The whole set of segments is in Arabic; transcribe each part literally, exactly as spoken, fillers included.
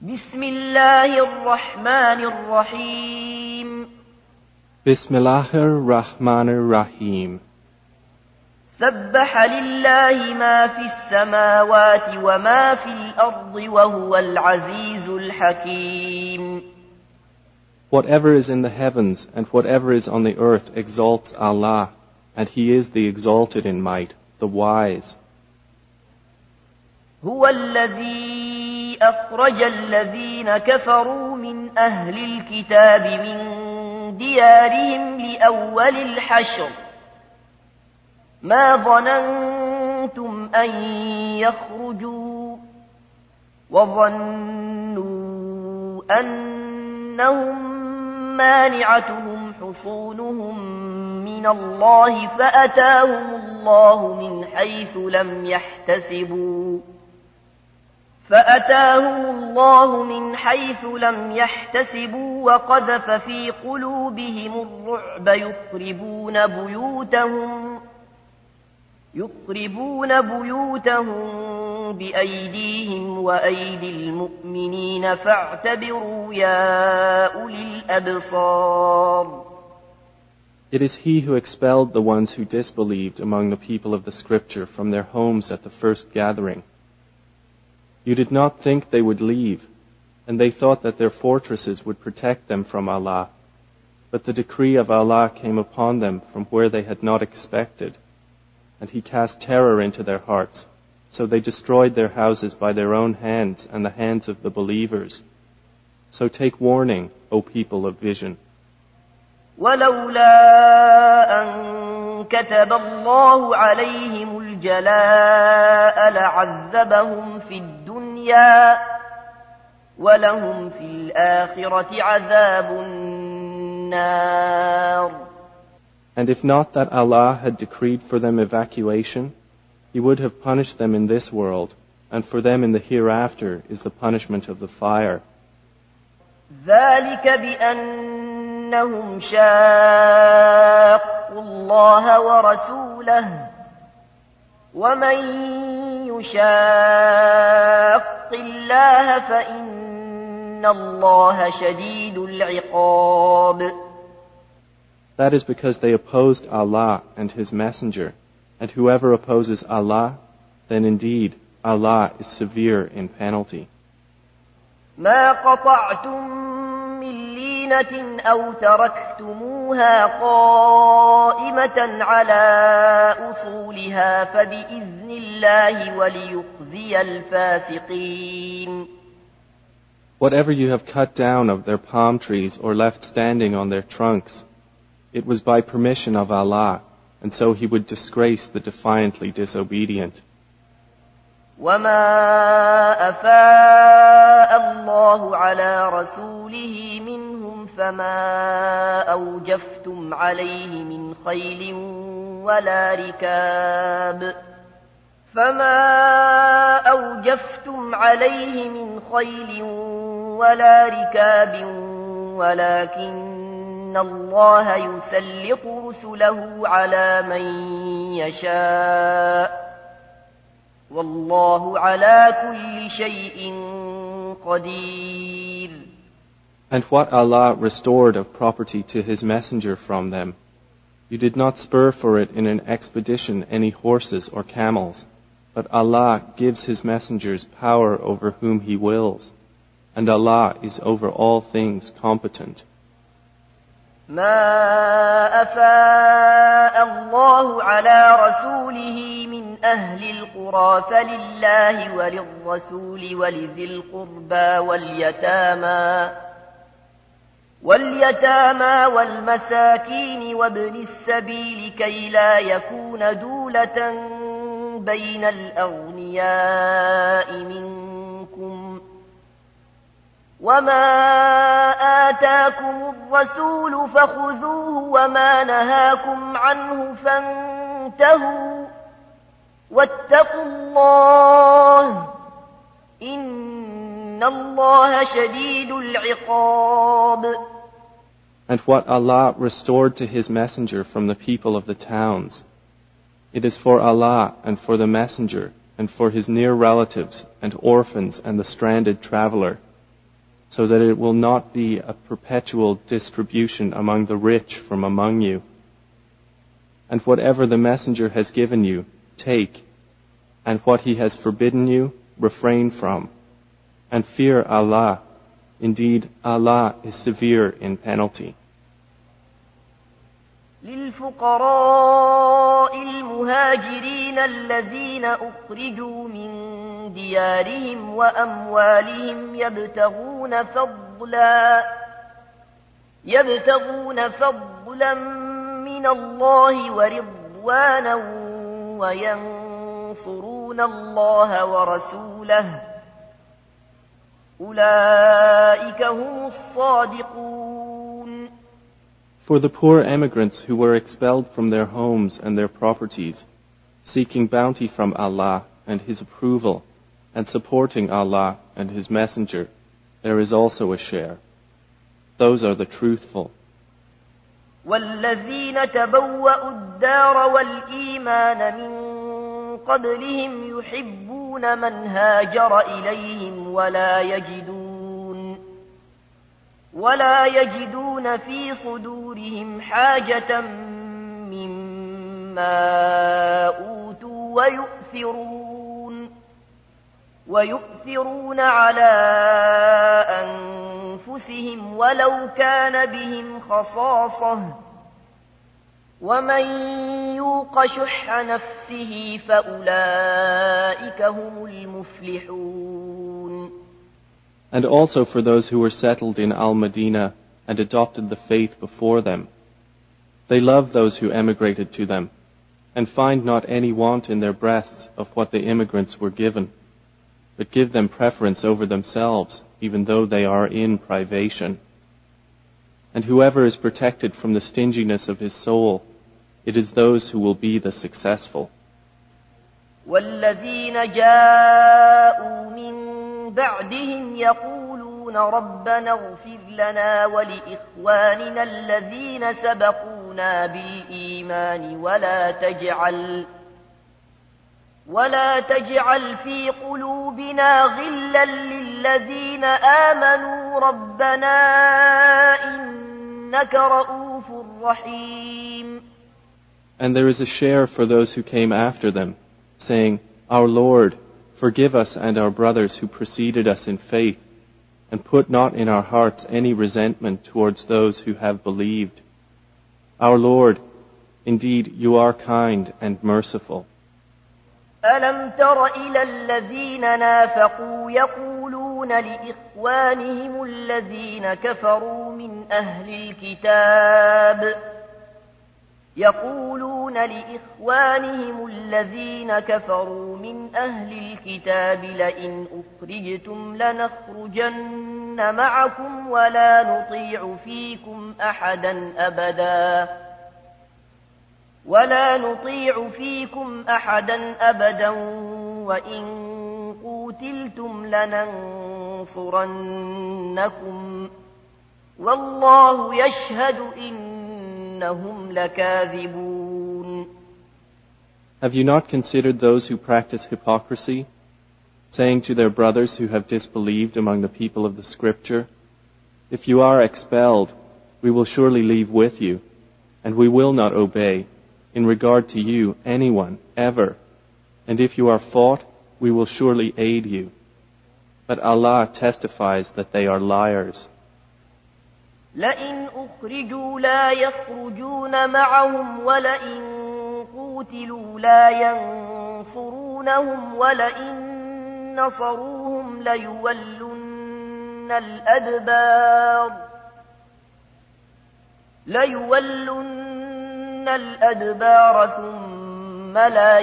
بسم الله الرحمن الرحيم بسم الله الرحمن الرحيم سبح لله ما في السماوات وما في الأرض وهو العزيز الحكيم. Whatever is in the heavens and whatever is on the earth exalts Allah, and He is the exalted in might, the wise. هو الذي أخرج الذين كفروا من أهل الكتاب من ديارهم لأول الحشر ما ظننتم أن يخرجوا وظنوا أنهم مانعتهم حصونهم من الله فأتاهم الله من حيث لم يحتسبوا فأتاهم الله من حيث لم يحتسبوا وقذف في قلوبهم الرعب يخربون بيوتهم يخربون بيوتهم بأيديهم وأيدي المؤمنين فاعتبروا يا أولي الأبصار. It is He who expelled the ones who disbelieved among the people of the Scripture from their homes at the first gathering. You did not think they would leave, and they thought that their fortresses would protect them from Allah. But the decree of Allah came upon them from where they had not expected, and He cast terror into their hearts, so they destroyed their houses by their own hands and the hands of the believers. So take warning, O people of vision. ولولا أن كتب الله عليهم الجلاء لعذبهم في الدنيا ولهم في الآخرة عذاب النار. And if not that Allah had decreed for them evacuation, He would have punished them in this world, and for them in the hereafter is the punishment of the fire. ذلك بأنهم شاقوا الله ورسوله ومن يشاق الله فإن الله شديد العقاب. That is because they opposed Allah and His Messenger, and whoever opposes Allah, then indeed Allah is severe in penalty. ما قطعتم من لينة أو تركتموها قائمة على أصولها فبإذن الله وليخزي الفاسقين. Whatever you have cut down of their palm trees or left standing on their trunks, it was by permission of Allah, and so He would disgrace the defiantly disobedient. وما أفاء الله على رسوله منهم فما أوجفتم عليه من خيل ولا ركاب فما أوجفتم عليه من خيل ولا ركاب ولكن الله يسلط رسله على من يشاء والله على كل شيء قدير. And what Allah restored of property to His Messenger from them, you did not spur for it in an expedition any horses or camels, but Allah gives His messengers power over whom He wills, and Allah is over all things competent. ما أفاء الله على رسوله من أهل القرى فلله وللرسول ولذي القربى واليتامى واليتامى والمساكين وابن السبيل كي لا يكون دولة بين الأغنياء منكم وما آتاكم الرسول فخذوه وما نهاكم عنه فانتهوا واتقوا الله إن الله شديد العقاب. And what Allah restored to His Messenger from the people of the towns, it is for Allah and for the Messenger and for his near relatives and orphans and the stranded traveler, so that it will not be a perpetual distribution among the rich from among you. And whatever the messenger has given you, take, and what he has forbidden you, refrain from. And fear Allah. Indeed, Allah is severe in penalty. للفقراء المهاجرين الذين أخرجوا من ديارهم وأموالهم يبتغون فضلا يبتغون فضلا من الله ورضوانا وينصرون الله ورسوله أولئك هم الصادقون. For the poor emigrants who were expelled from their homes and their properties, seeking bounty from Allah and His approval, and supporting Allah and His Messenger, there is also a share. Those are the truthful. والذين تبوأوا الدار والإيمان من قبلهم يحبون من هاجر إليهم ولا يجدون ولا يجدون في صدورهم حاجة مما أوتوا ويؤثرون ويؤثرون على أنفسهم ولو كان بهم خصاصة ومن يوق شح نفسه فأولئك هم المفلحون. And also for those who were settled in Al-Madinah and adopted the faith before them. They love those who emigrated to them, and find not any want in their breasts of what the immigrants were given, but give them preference over themselves, even though they are in privation. And whoever is protected from the stinginess of his soul, it is those who will be the successful. والذين جاءوا من بعدهم يقولون ربنا اغفر لنا ولإخواننا الذين سبقونا بالإيمان ولا تجعل ولا تجعل في قلوبنا غلا للذين آمنوا ربنا إنك رؤوف رحيم. And there is a share for those who came after them, saying, Our Lord, forgive us and our brothers who preceded us in faith, and put not in our hearts any resentment towards those who have believed. Our Lord, indeed you are kind and merciful. ألم تر إلى الذين نافقوا يقولون لإخوانهم الذين كفروا من أهل الكتاب يقولون لإخوانهم الذين كفروا من أهل الكتاب لئن أخرجتم لنخرجن معكم ولا نطيع فيكم أحدا أبدا ولا نطيع فيكم أحدا أبدا وإن قوتلتم لننصرنكم والله يشهد إنهم لكاذبون. Have you not considered those who practice hypocrisy, saying to their brothers who have disbelieved among the people of the Scripture, If you are expelled, we will surely leave with you, and we will not obey, in regard to you, anyone, ever. And if you are fought, we will surely aid you. But Allah testifies that they are liars. لئن أخرجوا لا يخرجون معهم ولئن قوتلوا لا ينصرونهم ولئن نصروهم ليولن الأدبار ليولن الأدبار ثم لا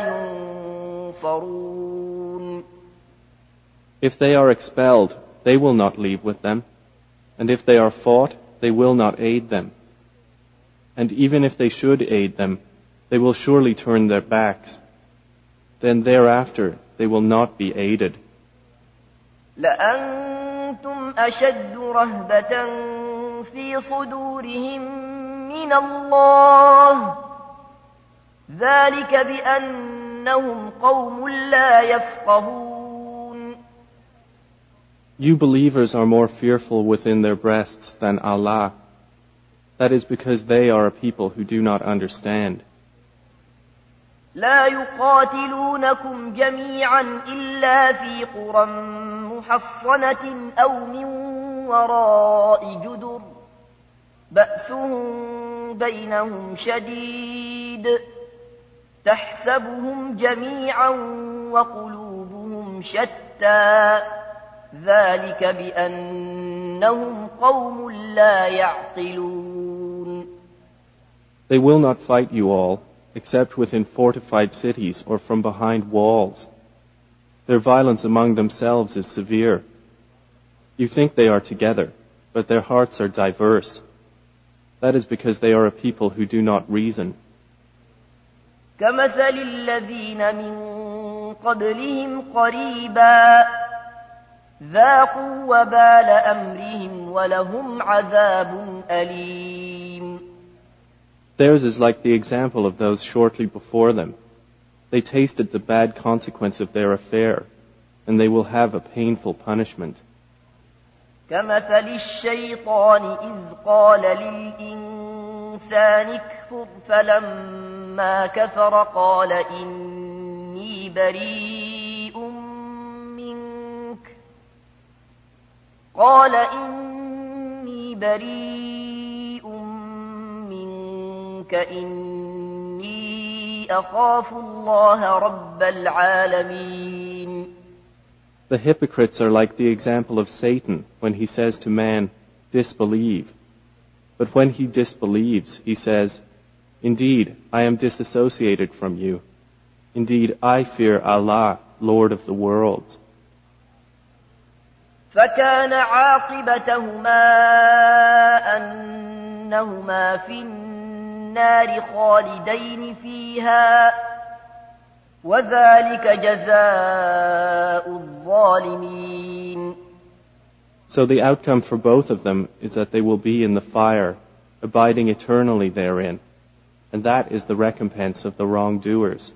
ينصرون. If they are expelled, they will not leave with them, and if they are fought, they will not aid them. And even if they should aid them, they will surely turn their backs. Then thereafter they will not be aided. لأنتم أشد رهبة في صدورهم من الله ذلك بأنهم قوم لا يفقهون. You believers are more fearful within their breasts than Allah. That is because they are a people who do not understand. لا يقاتلونكم جميعا إلا في قرى محصنة أو من وراء جدر بأسهم بينهم شديد تحسبهم جميعا وقلوبهم شتى ذلك بأنهم قوم لا يعقلون. They will not fight you all, except within fortified cities or from behind walls. Their violence among themselves is severe. You think they are together, but their hearts are diverse. That is because they are a people who do not reason. كمثل الذين من قبلهم قريبا ذاقوا وبال أمرهم ولهم عذاب أليم. Theirs is like the example of those shortly before them. They tasted the bad consequence of their affair, and they will have a painful punishment. كمثل الشيطان إذ قال للإنسان اكفر فلما كفر قال إني بريء منك قال إني بريء منك إني أخاف الله رب العالمين. The hypocrites are like the example of Satan when he says to man, disbelieve. But when he disbelieves, he says, indeed, I am disassociated from you. Indeed, I fear Allah, Lord of the worlds. فكان عاقبتهما أنهما في النار خالدين فيها وذلك جزاء الظالمين. So the outcome for both of them is that they will be in the fire, abiding eternally therein, and that is the recompense of the wrongdoers.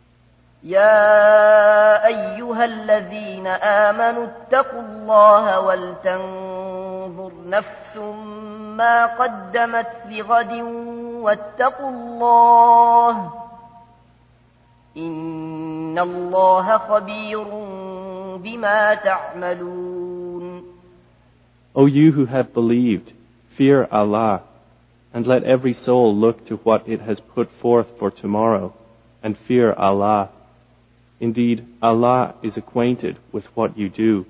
يا أيها الذين آمنوا اتقوا الله ولتنظر نفس ما قدمت لغد واتقوا الله إن الله خبير بما تعملون. O you who have believed, fear Allah, and let every soul look to what it has put forth for tomorrow, and fear Allah. Indeed, Allah is acquainted with what you do.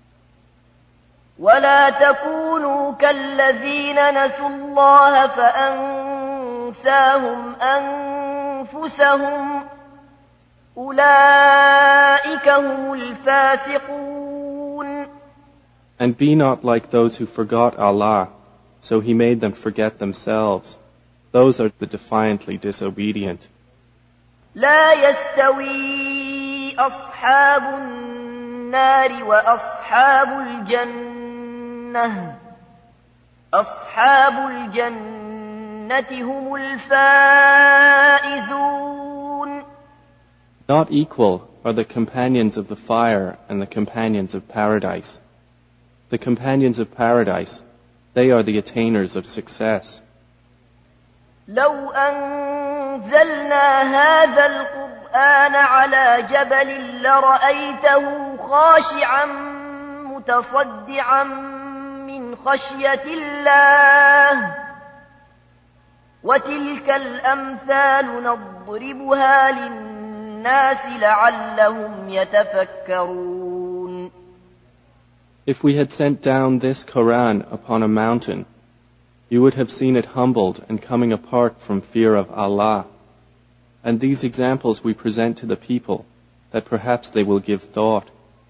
ولا تكونوا كالذين نسوا الله فأنساهم أنفسهم أولئك هم الفاسقون. And be not like those who forgot Allah, so He made them forget themselves. Those are the defiantly disobedient. لا يستوي أصحاب النار وأصحاب الجنة أصحاب الجنة هم الفائزون. Not equal are the companions of the fire and the companions of paradise. The companions of paradise, they are the attainers of success. لو أنزلنا هذا القرآن على جبل لرأيته خاشعا متصدعا من خشية الله وتلك الأمثال نضربها للناس لعلهم يتفكرون. If we had sent down this Quran upon a mountain, you would have seen it humbled and coming apart from fear of Allah. And these examples we present to the people, that perhaps they will give thought.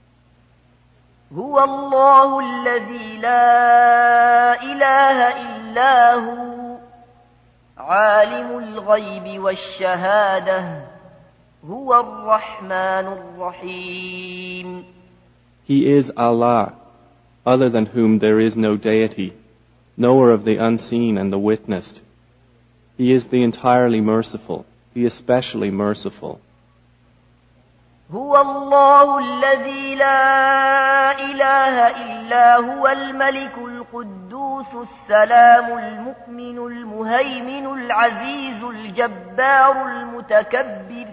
هو الله الذي لا إله إلا هو عالم الغيب والشهادة هو الرحمن الرحيم. He is Allah, other than whom there is no deity, knower of the unseen and the witnessed. He is the entirely merciful, the especially merciful. هو الله الذي لا إله إلا هو الملك القدوس السلام المؤمن المهيمن العزيز الجبار المتكبر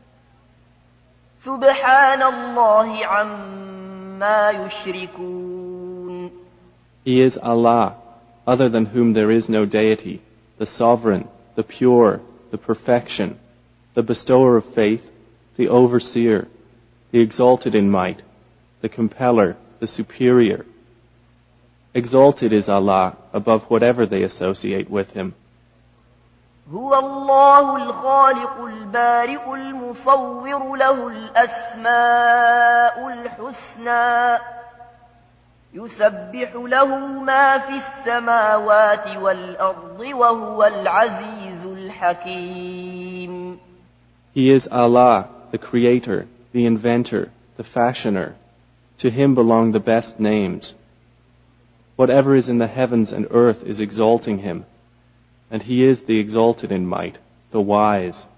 سبحان الله عما يشركون. He is Allah, other than whom there is no deity, the sovereign, the pure, the perfection, the bestower of faith, the overseer, the exalted in might, the compeller, the superior. Exalted is Allah above whatever they associate with Him. هو الله الخالق البارئ المصور له الأسماء الحسنى يسبح له ما في السماوات والأرض وهو العزيز الحكيم. He is Allah, the creator, the inventor, the fashioner. To Him belong the best names. Whatever is in the heavens and earth is exalting Him, and He is the exalted in might, the wise.